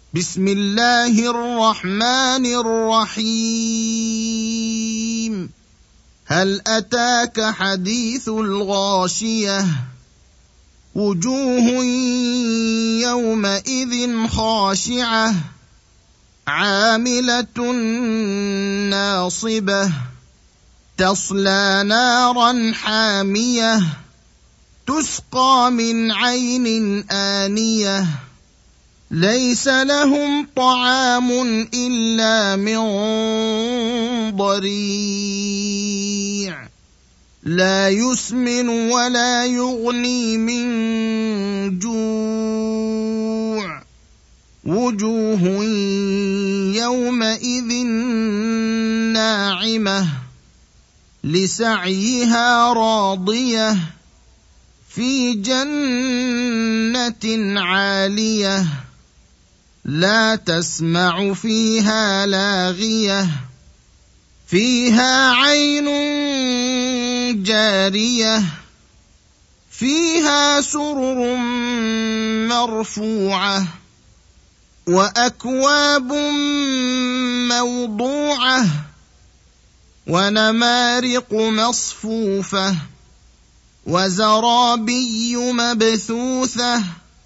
بسم الله الرحمن الرحيم. هل أتاك حديث الغاشية؟ وجوه يومئذ خاشعة عاملة ناصبة تصلى نارا حامية تسقى من عين آنية ليس لهم طعام إلا من ضريع لا يسمن ولا يغني من جوع وجوه يومئذ ناعمة لسعيها راضية في جنة عالية لا تسمع فيها لاغية فيها عين جارية فيها سرر مرفوعة وأكواب موضوعة ونمارق مصفوفة وزرابي مبثوثة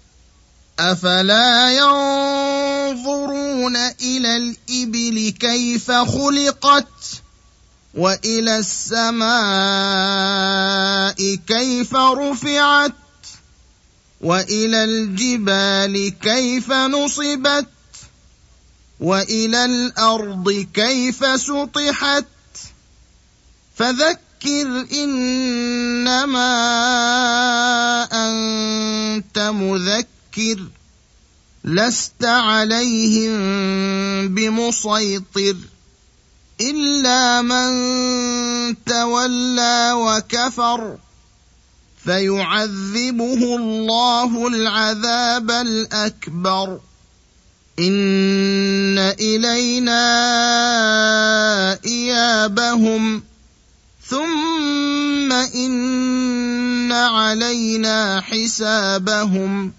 أفلا ينظرون إلى الإبل كيف خلقت وإلى السماء كيف رفعت وإلى الجبال كيف نصبت وإلى الأرض كيف سطحت فذكر إنما أنت مذكر لست عليهم بمسيطر إلا من تولى وكفر فيعذبه الله العذاب الأكبر إن إلينا إيابهم ثم إن علينا حسابهم